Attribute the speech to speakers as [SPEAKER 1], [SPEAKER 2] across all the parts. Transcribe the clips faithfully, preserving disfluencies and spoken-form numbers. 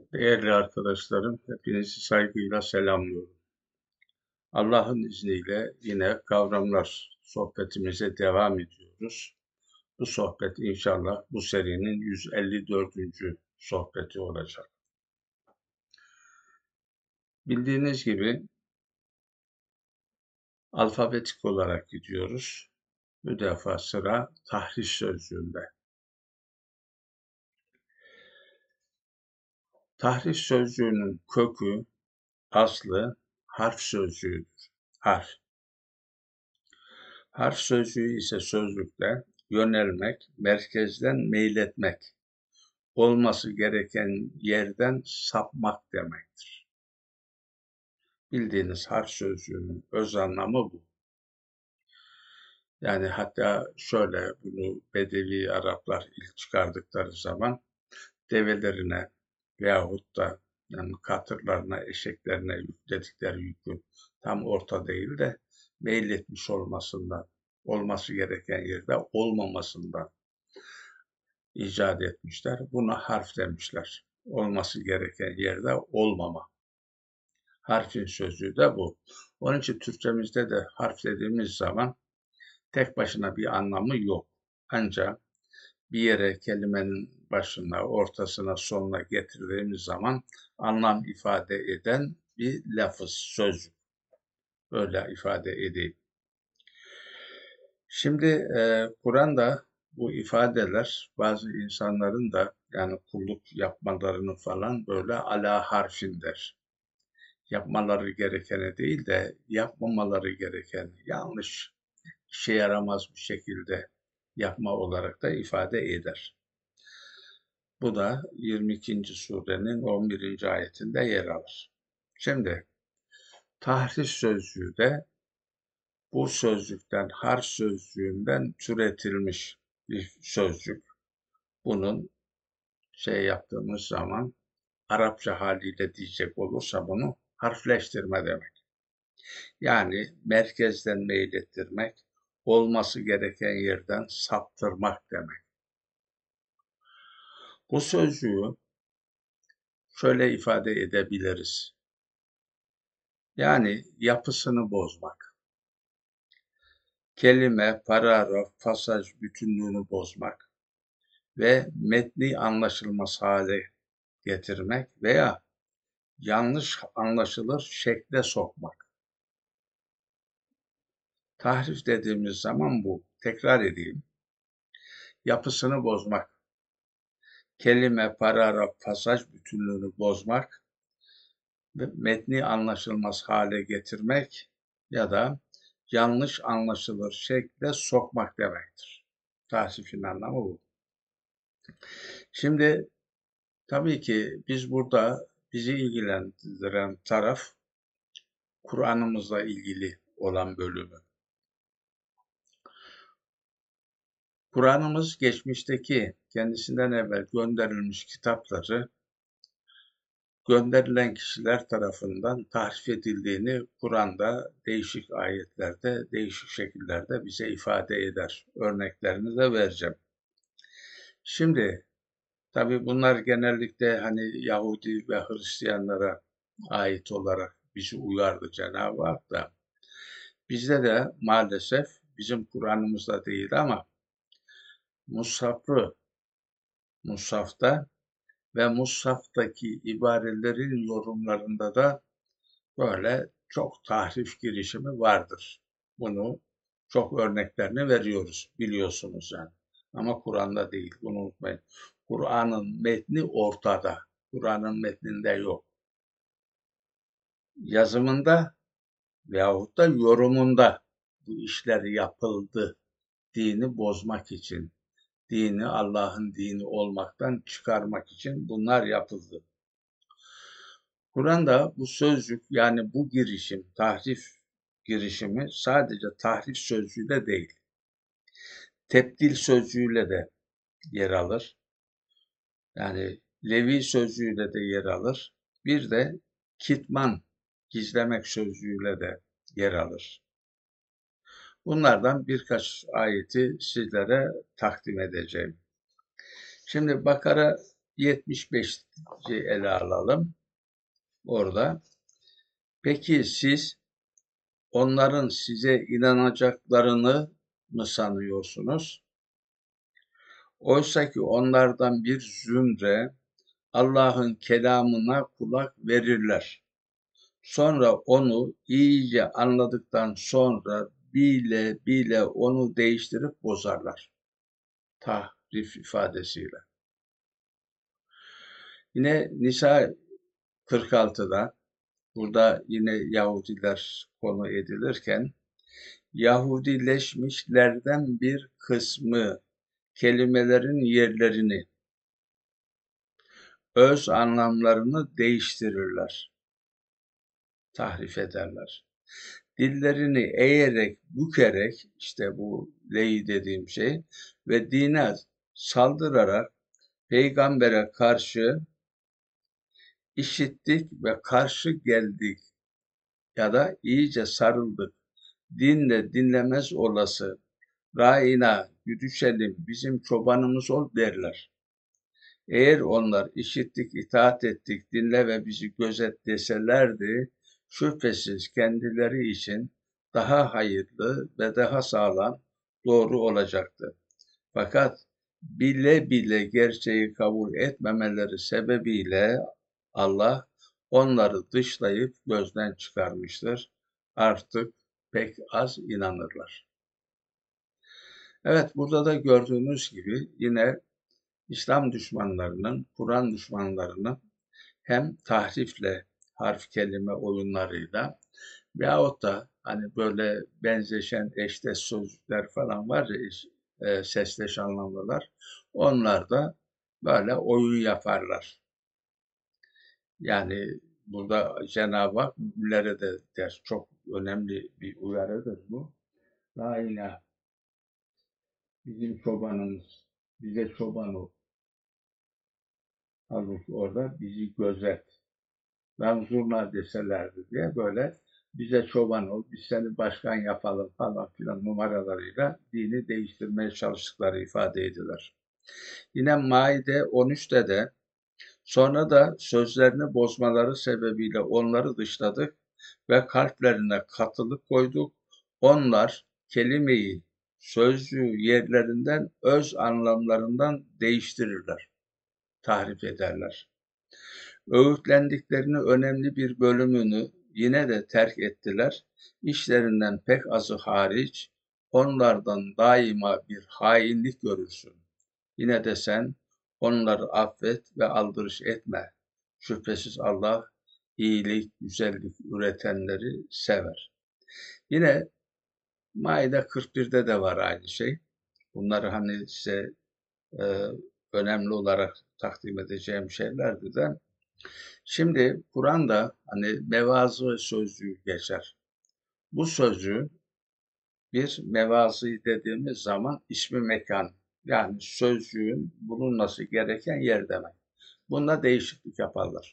[SPEAKER 1] Değerli arkadaşlarım, hepinizi saygıyla selamlıyorum. Allah'ın izniyle yine kavramlar sohbetimize devam ediyoruz. Bu sohbet inşallah bu serinin yüz elli dördüncü sohbeti olacak. Bildiğiniz gibi alfabetik olarak gidiyoruz. Bu defa sıra tahriş sözcüğünde. Tahriş sözcüğünün kökü, aslı harf sözcüğüdür. Harf. Harf sözcüğü ise sözlükte yönelmek, merkezden meyletmek, olması gereken yerden sapmak demektir. Bildiğiniz harf sözcüğünün öz anlamı bu. Yani hatta şöyle bunu Bedevi Araplar ilk çıkardıkları zaman develerine veyahut da yani katırlarına, eşeklerine yükledikleri yükün tam orta değil de meyletmiş olmasından, olması gereken yerde olmamasından icat etmişler. Buna harf demişler. Olması gereken yerde olmama. Harfin sözlüğü de bu. Onun için Türkçemizde de harf dediğimiz zaman tek başına bir anlamı yok. Ancak bir yere kelimenin başına, ortasına, sonuna getirdiğimiz zaman anlam ifade eden bir lafız, sözcük. Öyle ifade edeyim. Şimdi e, Kur'an'da bu ifadeler bazı insanların da yani kulluk yapmalarını falan böyle ala harfin der. Yapmaları gerekeni değil de yapmamaları gereken yanlış, işe yaramaz bir şekilde yapma olarak da ifade eder. Bu da yirmi ikinci surenin on birinci ayetinde yer alır. Şimdi tahriş sözcüğü de bu sözcükten, harf sözcüğünden türetilmiş bir sözcük. Bunun şey yaptığımız zaman Arapça haliyle diyecek olursa bunu harfleştirme demek. Yani merkezden meylettirmek, olması gereken yerden saptırmak demek. Bu sözcüğü şöyle ifade edebiliriz. Yani yapısını bozmak. Kelime, paragraf, pasaj bütünlüğünü bozmak ve metni anlaşılmaz hale getirmek veya yanlış anlaşılır şekle sokmak. Tahrif dediğimiz zaman bu. Tekrar edeyim. Yapısını bozmak, kelime, paragraf, pasaj bütünlüğünü bozmak ve metni anlaşılmaz hale getirmek ya da yanlış anlaşılır şekle sokmak demektir. Tahrifin anlamı bu. Şimdi tabii ki biz burada bizi ilgilendiren taraf Kur'an'ımızla ilgili olan bölümü. Kur'an'ımız geçmişteki kendisinden evvel gönderilmiş kitapları gönderilen kişiler tarafından tahrif edildiğini Kur'an'da değişik ayetlerde, değişik şekillerde bize ifade eder. Örneklerini de vereceğim. Şimdi tabii bunlar genellikle hani Yahudi ve Hristiyanlara ait olarak bizi uyardı Cenab-ı Hak da. Bizde de maalesef bizim Kur'an'ımızda değil ama Mushaf-ı Mushaf'ta ve Mushaf'taki ibarelerin yorumlarında da böyle çok tahrif girişimi vardır. Bunu çok örneklerini veriyoruz biliyorsunuz yani. Ama Kur'an'da değil, bunu unutmayın. Kur'an'ın metni ortada. Kur'an'ın metninde yok. Yazımında veyahut da yorumunda bu işler yapıldı dini bozmak için, dini Allah'ın dini olmaktan çıkarmak için bunlar yapıldı. Kur'an'da bu sözcük yani bu girişim, tahrif girişimi sadece tahrif sözcüğüyle değil, tebdil sözcüğüyle de yer alır. Yani Levi sözcüğüyle de yer alır. Bir de kitman, gizlemek sözcüğüyle de yer alır. Bunlardan birkaç ayeti sizlere takdim edeceğim. Şimdi Bakara yetmiş beşi ele alalım orada. Peki siz onların size inanacaklarını mı sanıyorsunuz? Oysa ki onlardan bir zümre Allah'ın kelamına kulak verirler. Sonra onu iyice anladıktan sonra bile bile onu değiştirip bozarlar. Tahrif ifadesiyle. Yine Nisa kırk altıda burada yine Yahudiler konu edilirken Yahudileşmişlerden bir kısmı kelimelerin yerlerini, öz anlamlarını değiştirirler, tahrif ederler. Dillerini eğerek, bükerek, işte bu ley dediğim şey ve dine saldırarak peygambere karşı işittik ve karşı geldik ya da iyice sarıldık. Dinle dinlemez olası, râina, güdüşelim, bizim çobanımız ol derler. Eğer onlar işittik, itaat ettik, dinle ve bizi gözet deselerdi, şüphesiz kendileri için daha hayırlı ve daha sağlam, doğru olacaktı. Fakat bile bile gerçeği kabul etmemeleri sebebiyle Allah onları dışlayıp gözden çıkarmıştır. Artık pek az inanırlar. Evet, burada da gördüğünüz gibi yine İslam düşmanlarının, Kur'an düşmanlarının hem tahrifle, harf kelime oyunlarıyla veyahut da hani böyle benzeşen eşdeş sözcükler falan var ya, e, sesleş anlamlılar. Onlar da böyle oyun yaparlar. Yani burada Cenab-ı Hak müminlere de der. Çok önemli bir uyarıdır bu. La ilahe, bizim çobanımız, bize çoban ol. Halbuki orada bizi gözet. Mevzurlar deselerdi diye böyle bize çoban ol, biz seni başkan yapalım falan filan numaralarıyla dini değiştirmeye çalıştıkları ifade edilir. Yine Maide on üçte de sonra da sözlerini bozmaları sebebiyle onları dışladık ve kalplerine katılık koyduk. Onlar kelimeyi, sözcüğü yerlerinden, öz anlamlarından değiştirirler, tahrif ederler. Öğütlendiklerini önemli bir bölümünü yine de terk ettiler. İşlerinden pek azı hariç onlardan daima bir hainlik görürsün. Yine de sen onları affet ve aldırış etme. Şüphesiz Allah iyilik, güzellik üretenleri sever. Yine Maide kırk birde de var aynı şey. Bunları hani size e, önemli olarak takdim edeceğim şeylerdi de. Şimdi Kur'an'da hani mevazı sözcüğü geçer. Bu sözcüğü bir mevazı dediğimiz zaman ismi mekan, yani sözcüğün bulunması gereken yer demek. Bunda değişiklik yaparlar.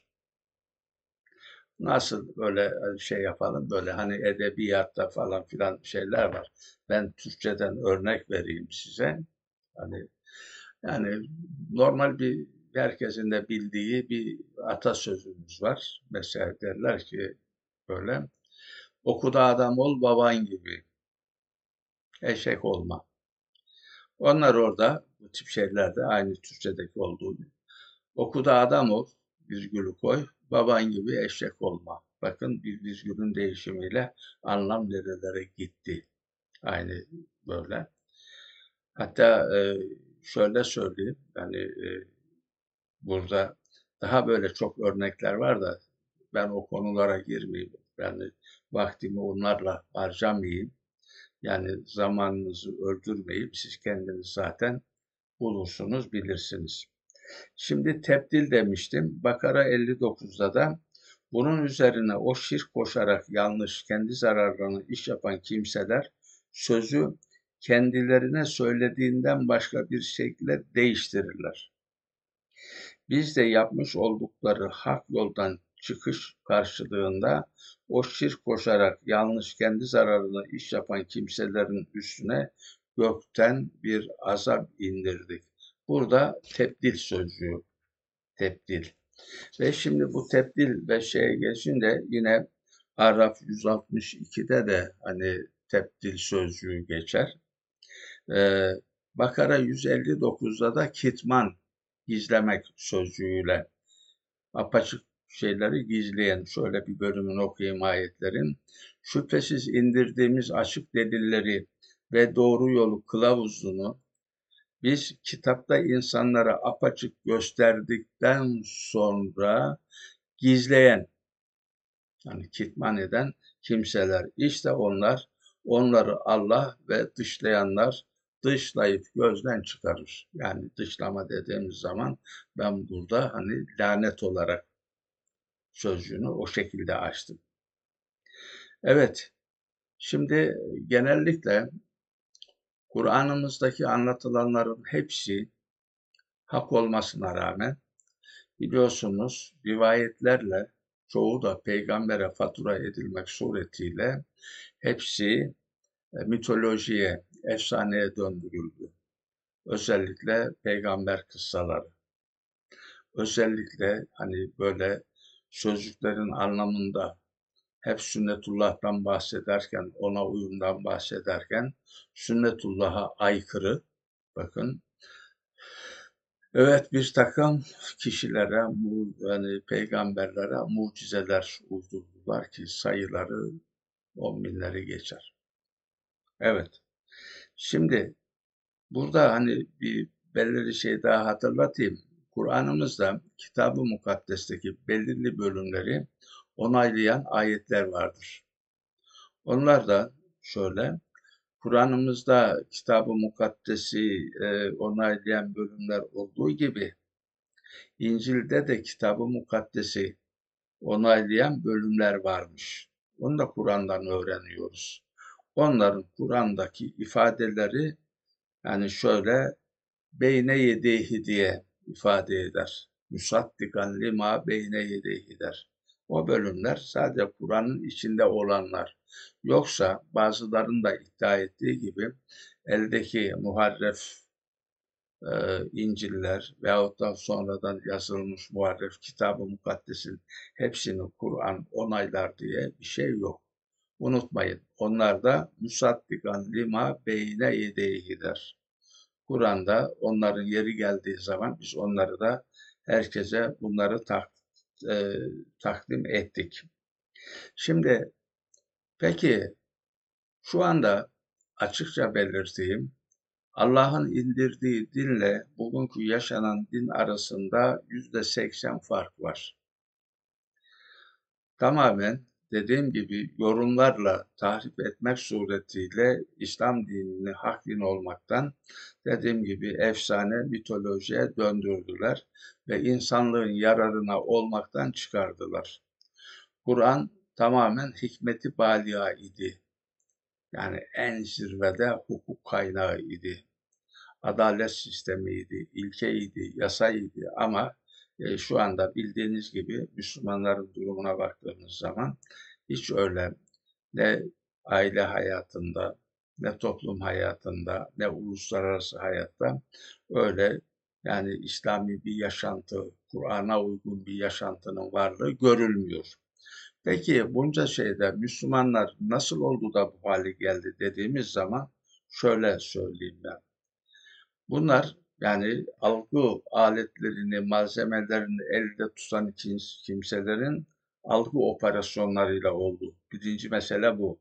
[SPEAKER 1] Nasıl böyle şey yapalım, böyle hani edebiyatta falan filan şeyler var. Ben Türkçeden örnek vereyim size. Hani yani normal bir herkesin de bildiği bir atasözümüz var. Mesela derler ki böyle okuda adam ol baban gibi, eşek olma. Onlar orada bu tip şeylerde aynı Türkçedeki olduğu gibi. Okuda adam ol, virgülü koy, baban gibi eşek olma. Bakın bir virgülün değişimiyle anlam nerelere gitti. Aynı böyle. Hatta e, şöyle söyleyeyim, yani e, burada daha böyle çok örnekler var da ben o konulara girmeyeyim. Yani vaktimi onlarla harcamayayım. Yani zamanınızı öldürmeyip siz kendiniz zaten bulursunuz, bilirsiniz. Şimdi tebdil demiştim. Bakara elli dokuzda da bunun üzerine o şirk koşarak yanlış, kendi zararlarına iş yapan kimseler sözü kendilerine söylediğinden başka bir şekilde değiştirirler. Biz de yapmış oldukları hak yoldan çıkış karşılığında o şirk koşarak yanlış, kendi zararına iş yapan kimselerin üstüne gökten bir azap indirdik. Burada tebdil sözcüğü Tebdil. Ve şimdi bu tebdil ve şeye geçince yine Araf yüz altmış ikide de hani tebdil sözcüğü geçer. Ee, Bakara yüz elli dokuzda da kitman, gizlemek sözcüğüyle apaçık şeyleri gizleyen, şöyle bir bölümünü okuyayım ayetlerin. Şüphesiz indirdiğimiz açık delilleri ve doğru yolu kılavuzunu biz kitapta insanlara apaçık gösterdikten sonra gizleyen, yani kitman eden kimseler, işte onlar, onları Allah ve dışlayanlar dışlayıp gözden çıkarır. Yani dışlama dediğimiz zaman ben burada hani lanet olarak sözcüğünü o şekilde açtım. Evet, şimdi genellikle Kur'an'ımızdaki anlatılanların hepsi hak olmasına rağmen biliyorsunuz rivayetlerle çoğu da peygambere fatura edilmek suretiyle hepsi e, mitolojiye, efsaneye döndürüldü. Özellikle peygamber kıssaları. Özellikle hani böyle sözcüklerin anlamında hep sünnetullah'tan bahsederken, ona uyumdan bahsederken sünnetullah'a aykırı, bakın, evet, bir takım kişilere, yani peygamberlere mucizeler uydurdular ki sayıları on binleri geçer. Evet, şimdi burada hani bir belirli şey daha hatırlatayım. Kur'an'ımızda Kitab-ı Mukaddes'teki belirli bölümleri onaylayan ayetler vardır. Onlar da şöyle, Kur'an'ımızda Kitab-ı Mukaddes'i e, onaylayan bölümler olduğu gibi İncil'de de Kitab-ı Mukaddes'i onaylayan bölümler varmış. Onu da Kur'an'dan öğreniyoruz. Onların Kur'an'daki ifadeleri yani şöyle beyne yedeyhi diye ifade eder. Musaddikan lima beyne yedeyhi der. O bölümler sadece Kur'an'ın içinde olanlar. Yoksa bazılarının da iddia ettiği gibi eldeki muharref e, İncil'ler veyahut da sonradan yazılmış muharref Kitab-ı Mukaddes'in hepsini Kur'an onaylar diye bir şey yok. Unutmayın, onlar da musaddikan lima beyne yedeyhi der. Kur'an'da onların yeri geldiği zaman biz onları da herkese bunları tak, e, takdim ettik. Şimdi peki şu anda açıkça belirteyim, Allah'ın indirdiği dinle bugünkü yaşanan din arasında yüzde seksen fark var. Tamamen dediğim gibi yorumlarla tahrip etmek suretiyle İslam dinini hak din olmaktan dediğim gibi efsane mitolojiye döndürdüler ve insanlığın yararına olmaktan çıkardılar. Kur'an tamamen hikmeti bâliğa idi. Yani en zirvede hukuk kaynağı idi. Adalet sistemiydi, ilkeydi, yasaydı ama e, şu anda bildiğiniz gibi Müslümanların durumuna baktığımız zaman hiç öyle ne aile hayatında, ne toplum hayatında, ne uluslararası hayatta öyle yani İslami bir yaşantı, Kur'an'a uygun bir yaşantının varlığı görülmüyor. Peki bunca şeyde Müslümanlar nasıl oldu da bu hale geldi dediğimiz zaman şöyle söyleyeyim ben. Bunlar yani algı aletlerini, malzemelerini elde tutan kimselerin algı operasyonlarıyla oldu. Birinci mesele bu.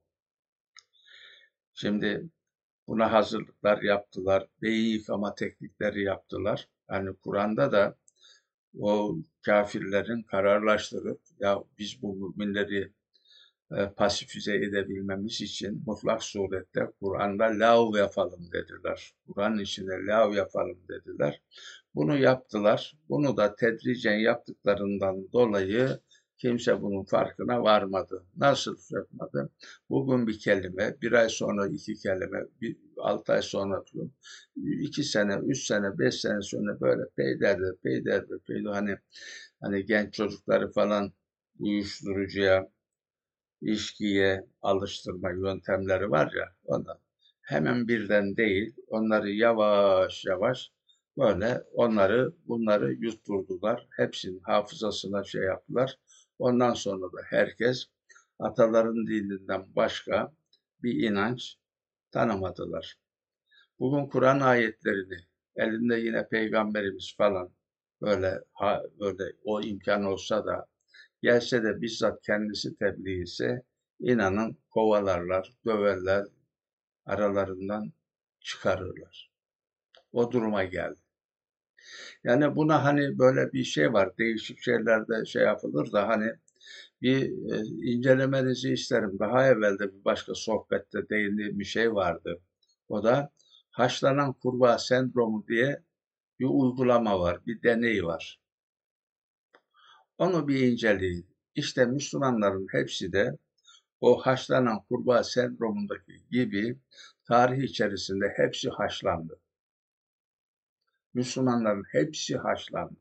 [SPEAKER 1] Şimdi buna hazırlıklar yaptılar, beyin yıkama teknikleri yaptılar. Yani Kur'an'da da o kafirlerin kararlaştırıp ya biz bu müminleri e, pasifize edebilmemiz için mutlak surette Kur'an'da lav yapalım dediler. Kur'an'ın içinde lav yapalım dediler. Bunu yaptılar. Bunu da tedricen yaptıklarından dolayı kimse bunun farkına varmadı. Nasıl yapmadı? Bugün bir kelime, bir ay sonra iki kelime, bir, altı ay sonra iki sene, üç sene, beş sene sonra böyle peyderdir, peyderdir, peyderdir. Hani, hani genç çocukları falan uyuşturucuya, içkiye alıştırma yöntemleri var ya ondan. Hemen birden değil, onları yavaş yavaş Böyle onları bunları yutturdular. Hepsinin hafızasına şey yaptılar. Ondan sonra da herkes ataların dininden başka bir inanç tanımadılar. Bugün Kur'an ayetlerini elinde yine peygamberimiz falan böyle ha, böyle o imkan olsa da gelse de bizzat kendisi tebliğ ise inanın kovalarlar, döverler, aralarından çıkarırlar. O duruma geldi. Yani buna hani böyle bir şey var. Değişik şeylerde şey yapılır da hani bir e, incelemenizi isterim. Daha evvel de bir başka sohbette değindiğim bir şey vardı. O da haşlanan kurbağa sendromu diye bir uygulama var, bir deney var. Onu bir inceleyin. İşte Müslümanların hepsi de o haşlanan kurbağa sendromundaki gibi tarih içerisinde hepsi haşlandı. Müslümanların hepsi haşlandı.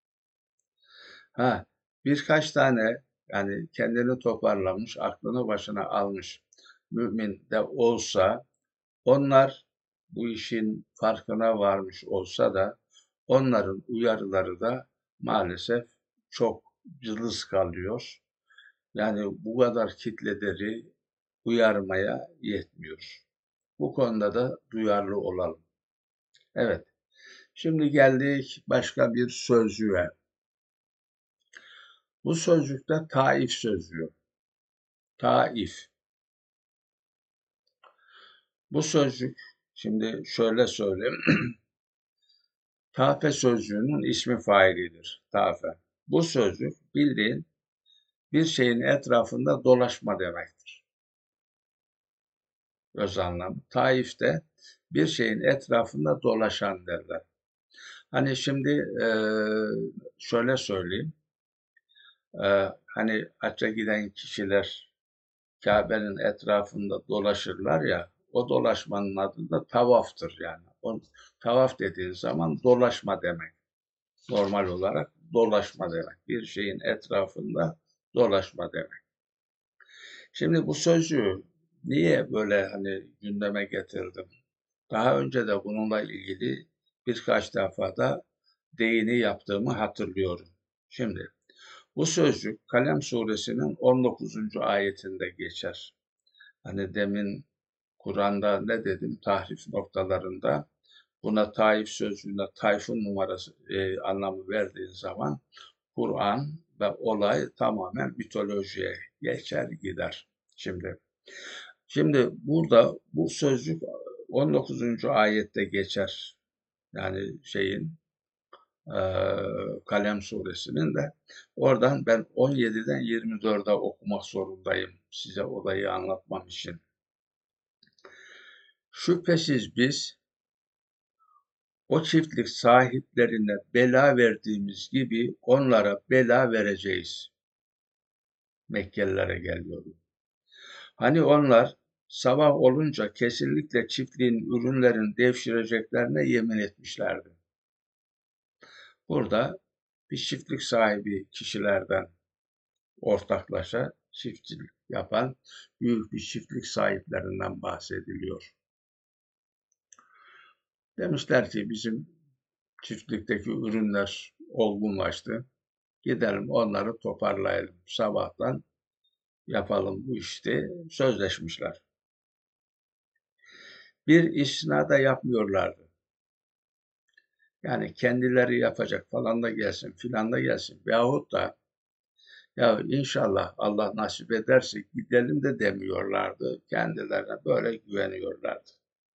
[SPEAKER 1] Ha, birkaç tane yani kendini toparlamış, aklını başına almış mümin de olsa onlar bu işin farkına varmış olsa da onların uyarıları da maalesef çok cılız kalıyor. Yani bu kadar kitleleri uyarmaya yetmiyor. Bu konuda da duyarlı olalım. Evet, şimdi geldik başka bir sözcüğe. Bu sözcükte taif sözcüğü. Taif. Bu sözcük, şimdi şöyle söyleyeyim. Tafe sözcüğünün ismi failidir. Tafe. Bu sözcük bildiğin bir şeyin etrafında dolaşma demektir. Öz anlamı. Taif de bir şeyin etrafında dolaşan derler. Hani şimdi e, şöyle söyleyeyim. E, hani hacca giden kişiler Kabe'nin etrafında dolaşırlar ya, o dolaşmanın adı da tavaftır yani. O, tavaf dediğin zaman dolaşma demek. Normal olarak dolaşma demek. Bir şeyin etrafında dolaşma demek. Şimdi bu sözcüğü niye böyle hani gündeme getirdim? Daha önce de bununla ilgili birkaç defa da değini yaptığımı hatırlıyorum. Şimdi bu sözcük Kalem suresinin on dokuzuncu ayetinde geçer. Hani demin Kur'an'da ne dedim tahrif noktalarında buna taif sözcüğüne tayfun numarası e, anlamı verdiğin zaman Kur'an ve olay tamamen mitolojiye geçer gider. Şimdi şimdi burada bu sözcük on dokuzuncu ayette geçer. Yani şeyin e, Kalem suresinin de oradan ben on yediden yirmi dörde okumak zorundayım size olayı anlatmam için. Şüphesiz biz o çiftlik sahiplerine bela verdiğimiz gibi onlara bela vereceğiz. Mekkelilere geliyorum. Hani onlar sabah olunca kesinlikle çiftliğin ürünlerini devşireceklerine yemin etmişlerdi. Burada bir çiftlik sahibi kişilerden ortaklaşa çiftçilik yapan büyük bir çiftlik sahiplerinden bahsediliyor. Demişler ki bizim çiftlikteki ürünler olgunlaştı. Gidelim onları toparlayalım. Sabahtan yapalım bu işte. Sözleşmişler. Bir istisna da yapmıyorlardı. Yani kendileri yapacak falan da gelsin filan da gelsin. Veyahut da ya inşallah Allah nasip ederse gidelim de demiyorlardı. Kendilerine böyle güveniyorlardı.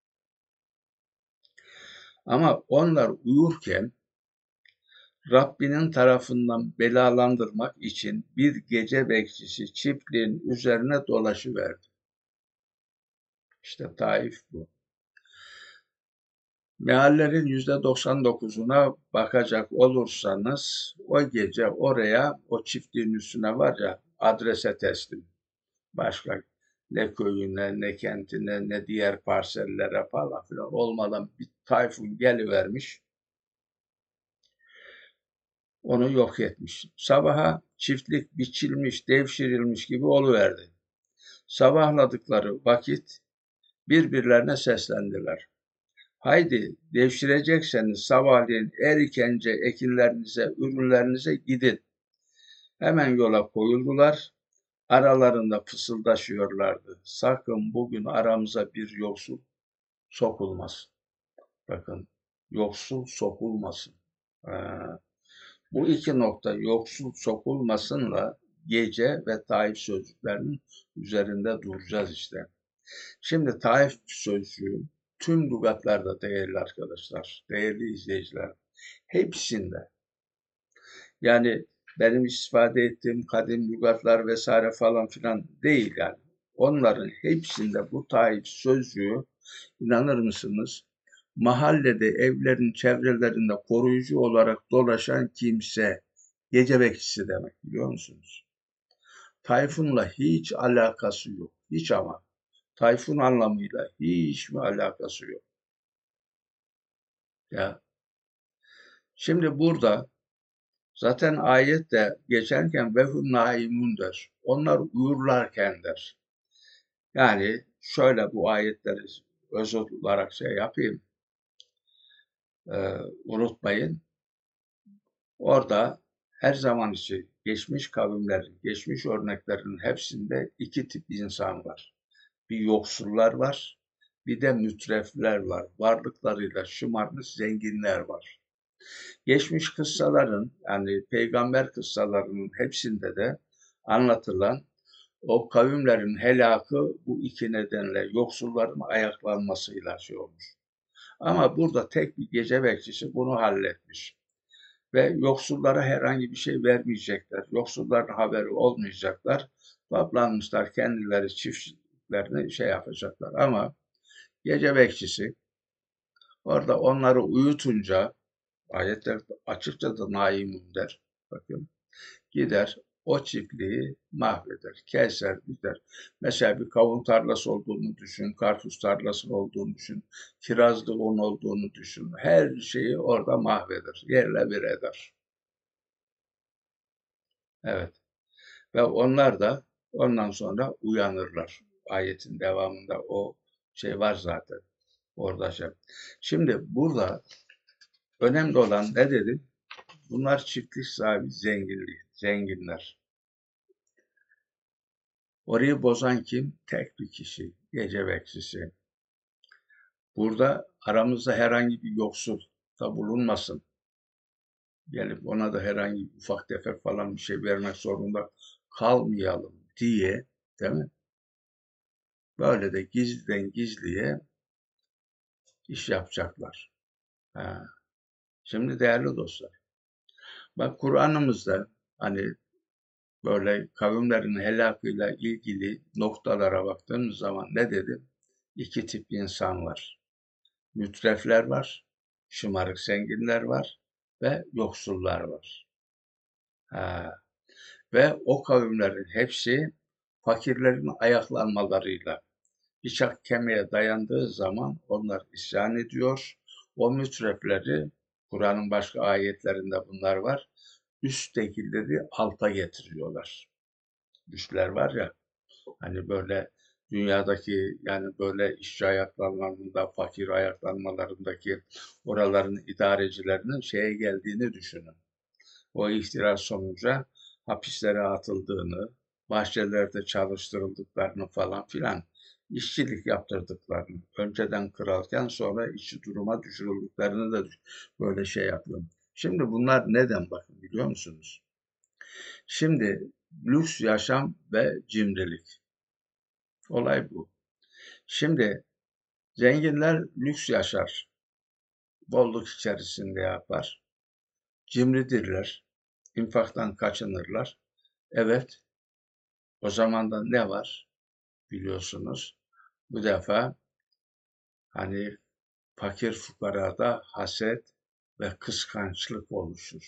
[SPEAKER 1] Ama onlar uyurken Rabbinin tarafından belalandırmak için bir gece bekçisi çiftliğin üzerine dolaşıverdi. İşte Taif bu. Meallerin yüzde doksan dokuzuna bakacak olursanız o gece oraya o çiftliğin üstüne var ya adrese teslim. Başka ne köyüne, ne kentine, ne diğer parsellere falan filan olmadan bir tayfun gelivermiş. Onu yok etmiş. Sabaha çiftlik biçilmiş, devşirilmiş gibi oluverdi. Sabahladıkları vakit birbirlerine seslendiler. Haydi devşirecekseniz sabahleyin erkence ekinlerinize, ürünlerinize gidin. Hemen yola koyuldular. Aralarında fısıldaşıyorlardı. Sakın bugün aramıza bir yoksul sokulmasın. Bakın, yoksul sokulmasın. Ha, bu iki nokta yoksul sokulmasınla gece ve Taif sözcüklerinin üzerinde duracağız işte. Şimdi Taif sözcüğü tüm lügatlarda değerli arkadaşlar, değerli izleyiciler, hepsinde. Yani benim istifade ettiğim kadim lügatlar vesaire falan filan değil yani. Onların hepsinde bu Taif sözcüğü, inanır mısınız, mahallede, evlerin çevrelerinde koruyucu olarak dolaşan kimse, gece bekçisi demek, biliyor musunuz? Tayfun'la hiç alakası yok. Hiç ama. Tayfun anlamıyla hiç mi alakası yok? Ya şimdi burada zaten ayette geçerken vehum naimun der. Onlar uyurlarken der. Yani şöyle bu ayetleri öz olarak şey yapayım, e, unutmayın. Orada her zaman için geçmiş kavimlerin, geçmiş örneklerin hepsinde iki tip insan var. Bir yoksullar var, bir de mütrefler var. Varlıklarıyla şımarmış zenginler var. Geçmiş kıssaların, yani peygamber kıssalarının hepsinde de anlatılan o kavimlerin helakı bu iki nedenle yoksulların ayaklanmasıyla şey olmuş. Ama burada tek bir gece bekçisi bunu halletmiş. Ve yoksullara herhangi bir şey vermeyecekler. Yoksulların haberi olmayacaklar. Toplanmışlar kendileri çiftliklerini şey yapacaklar. Ama gece bekçisi orada onları uyutunca, ayetler açıkça da naimun der. Bakın, gider o çiftliği mahveder, keser, biter. Mesela bir kavun tarlası olduğunu düşün, karpuz tarlası olduğunu düşün, kirazlı un olduğunu düşün. Her şeyi orada mahveder, yerle bir eder. Evet. Ve onlar da ondan sonra uyanırlar. Ayetin devamında o şey var zaten. Orada şey. Şimdi burada önemli olan ne dedim? Bunlar çiftlik sahibi zenginlik, zenginler. Orayı bozan kim? Tek bir kişi, gece bekçisi. Burada aramızda herhangi bir yoksul da bulunmasın. Gelip ona da herhangi bir ufak tefek falan bir şey vermek zorunda kalmayalım diye, değil mi? Böyle de gizliden gizliye iş yapacaklar. Ha. Şimdi değerli dostlar, bak Kur'an'ımızda hani böyle kavimlerin helakıyla ilgili noktalara baktığımız zaman ne dedi? İki tip insan var. Mütrefler var, şımarık zenginler var ve yoksullar var. Ha. Ve o kavimlerin hepsi fakirlerin ayaklanmalarıyla bıçak kemiğe dayandığı zaman onlar isyan ediyor. O mütrefleri, Kur'an'ın başka ayetlerinde bunlar var, üsttekileri alta getiriyorlar. Üstler var ya, hani böyle dünyadaki yani böyle işçi ayaklanmalarında, fakir ayaklanmalarındaki oraların idarecilerinin şeye geldiğini düşünün. O ihtilal sonucu hapislere atıldığını, bahçelerde çalıştırıldıklarını falan filan, işçilik yaptırdıklarını, önceden kralken sonra işçi duruma düşürüldüklerini de böyle şey yapıyorum. Şimdi bunlar neden bakın biliyor musunuz? Şimdi lüks yaşam ve cimrilik. Olay bu. Şimdi zenginler lüks yaşar, bolluk içerisinde yapar. Cimridirler, infaktan kaçınırlar. Evet, o zaman da ne var biliyorsunuz? Bu defa hani fakir fukarada haset ve kıskançlık oluşur.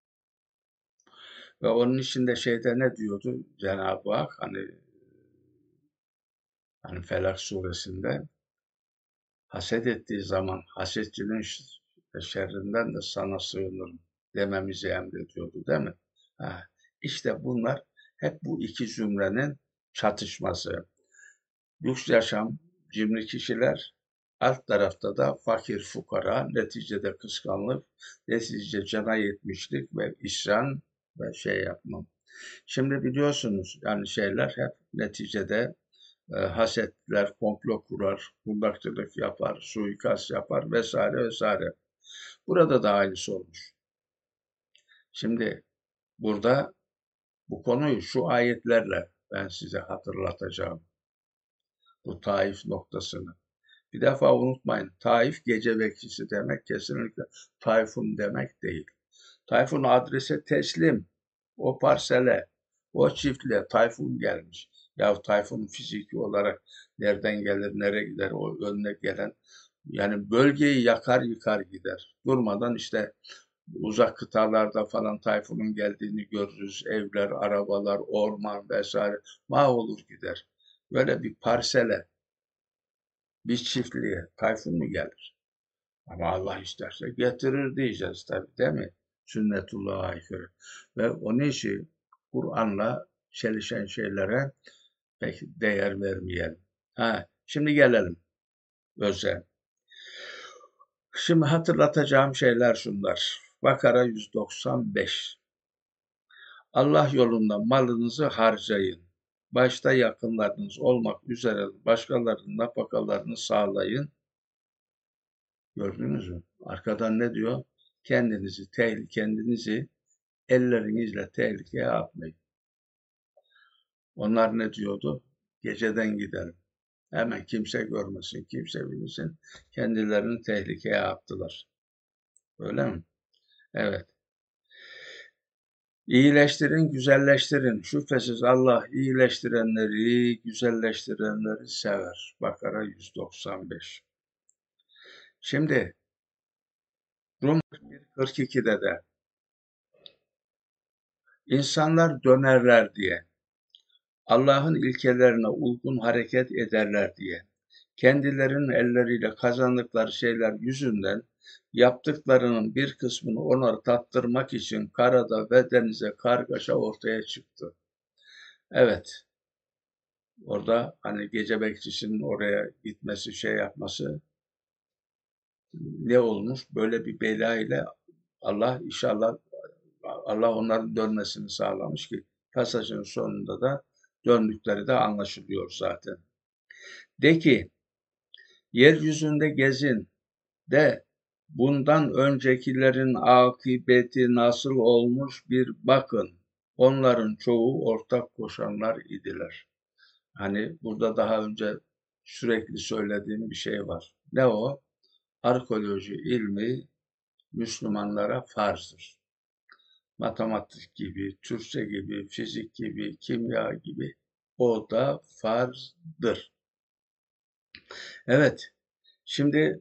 [SPEAKER 1] Ve onun içinde şeyde ne diyordu Cenab-ı Hak hani hani Felak suresinde haset ettiği zaman hasetçinin şerrinden de sana sığınırım dememizi emrediyordu değil mi? Ha, işte bunlar hep bu iki zümrenin çatışması. Lüks yaşam, cimri kişiler Alt tarafta da fakir fukara, neticede kıskanlık, neticede cana yetmişlik ve isyan ve şey yapmam. Şimdi biliyorsunuz yani şeyler hep neticede e, hasetler, komplo kurar, kundakçılık yapar, suikast yapar vesaire vesaire. Burada da aynısı olmuş. Şimdi burada bu konuyu şu ayetlerle ben size hatırlatacağım. Bu Taif noktasını. Bir defa unutmayın. Taif gece bekçisi demek kesinlikle Tayfun demek değil. Tayfun adrese teslim. O parsele, o çiftliğe Tayfun gelmiş. Ya Tayfun fiziki olarak nereden gelir, nereye gider, o önüne gelen yani bölgeyi yakar yıkar gider. Durmadan işte uzak kıtalarda falan Tayfun'un geldiğini görürüz. Evler, arabalar, orman vesaire mahvolur gider. Böyle bir parsele, bir çiftliğe Tayfun mu gelir? Ama Allah isterse getirir diyeceğiz tabii değil mi? Sünnetullah'a aykırı. Ve onun için Kur'an'la çelişen şeylere pek değer vermeyelim. Ha, şimdi gelelim özel. Şimdi hatırlatacağım şeyler şunlar. Bakara yüz doksan beş. Allah yolunda malınızı harcayın. Başta yakınlarınız olmak üzere başkalarının nafakalarını sağlayın. Gördünüz mü? Arkadan ne diyor? Kendinizi, tehlike, kendinizi ellerinizle tehlikeye atmayın. Onlar ne diyordu? Geceden gidelim. Hemen kimse görmesin, kimse bilmesin. Kendilerini tehlikeye attılar. Öyle mi? Evet. İyileştirin, güzelleştirin. Şüphesiz Allah iyileştirenleri, güzelleştirenleri sever. Bakara yüz doksan beş. Şimdi Rum kırk ikide de insanlar dönerler diye, Allah'ın ilkelerine uygun hareket ederler diye, kendilerinin elleriyle kazandıkları şeyler yüzünden yaptıklarının bir kısmını onları tattırmak için karada ve denize kargaşa ortaya çıktı. Evet, orada hani gece bekçisinin oraya gitmesi, şey yapması ne olmuş? Böyle bir bela ile Allah inşallah Allah onların dönmesini sağlamış ki pasajın sonunda da döndükleri de anlaşılıyor zaten. De ki, yeryüzünde gezin de bundan öncekilerin akıbeti nasıl olmuş bir bakın. Onların çoğu ortak koşanlar idiler. Hani burada daha önce sürekli söylediğim bir şey var. Ne o? Arkeoloji ilmi Müslümanlara farzdır. Matematik gibi, Türkçe gibi, fizik gibi, kimya gibi o da farzdır. Evet, şimdi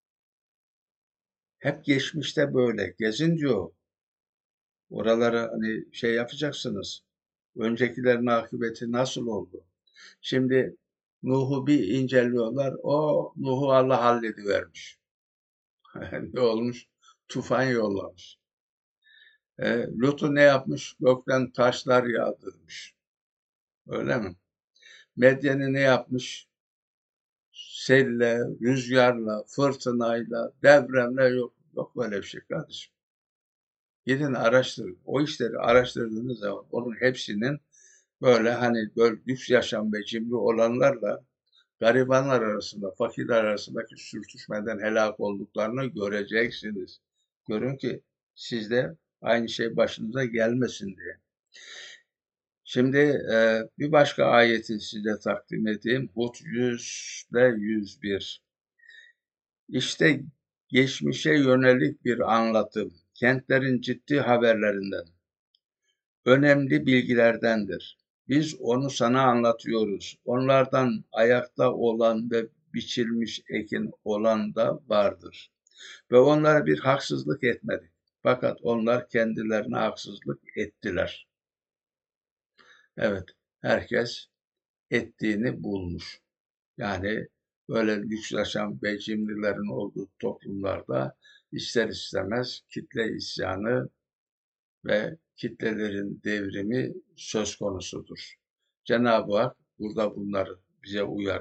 [SPEAKER 1] hep geçmişte böyle gezin diyor. Oralara hani şey yapacaksınız. Öncekilerin akıbeti nasıl oldu? Şimdi Nuh'u bir inceliyorlar. O Nuh'u Allah halledivermiş. Ne olmuş? Tufan yollamış. E, Lut'u ne yapmış? Gökten taşlar yağdırmış. Öyle mi? Medyen'i ne yapmış? Selle, rüzgarla, fırtınayla, depremle yok. Yok böyle bir şey kardeşim. Gidin araştırın. O işleri araştırdığınız zaman onun hepsinin böyle hani böyle lüks yaşam ve cimri olanlarla garibanlar arasında, fakirler arasındaki sürtüşmeden helak olduklarını göreceksiniz. Görün ki sizde aynı şey başınıza gelmesin diye. Şimdi e, bir başka ayeti size takdim edeyim. Hud yüz ile yüz bir. İşte geçmişe yönelik bir anlatım. Kentlerin ciddi haberlerinden, önemli bilgilerdendir. Biz onu sana anlatıyoruz. Onlardan ayakta olan ve biçilmiş ekin olan da vardır. Ve onlara bir haksızlık etmedik. Fakat onlar kendilerine haksızlık ettiler. Evet, herkes ettiğini bulmuş. Yani böyle lüks yaşam ve cimrilerin olduğu toplumlarda ister istemez kitle isyanı ve kitlelerin devrimi söz konusudur. Cenab-ı Hak burada bunları bize uyarır.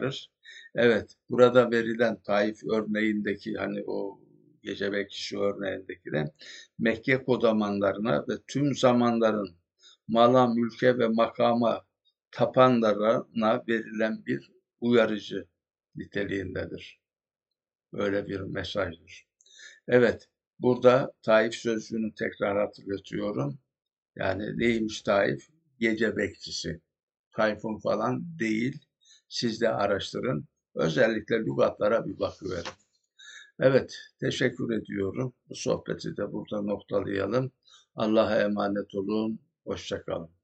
[SPEAKER 1] Evet, burada verilen Taif örneğindeki hani o gece bekçisi örneğindeki de Mekke kodamanlarına ve tüm zamanların mala, mülke ve makama tapanlarına verilen bir uyarıcı niteliğindedir. Öyle bir mesajdır. Evet, burada Taif sözcüğünü tekrar hatırlatıyorum. Yani neymiş Taif? Gece bekçisi. Tayfun falan değil. Siz de araştırın. Özellikle lügatlara bir bakıverin. Evet, teşekkür ediyorum. Bu sohbeti de burada noktalayalım. Allah'a emanet olun. Hoşça kalın.